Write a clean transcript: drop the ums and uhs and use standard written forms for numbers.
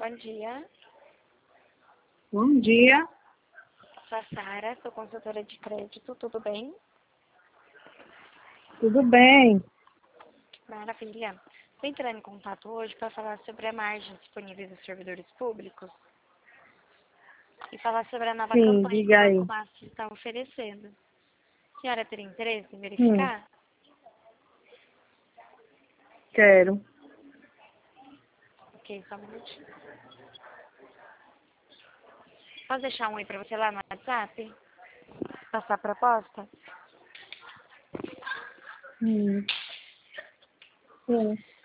Bom dia. Bom dia. Sou a Sara, sou consultora de crédito, tudo bem? Tudo bem? Maravilha. Estou entrando em contato hoje para falar sobre a margem disponível dos servidores públicos e falar sobre a nova Sim, campanha que o diga aí. Banco Master está oferecendo. A senhora teria interesse em Hum. verificar? Quero. Ok, só um minutinho. Posso deixar um oi para você lá no WhatsApp? Passar a proposta? Sim.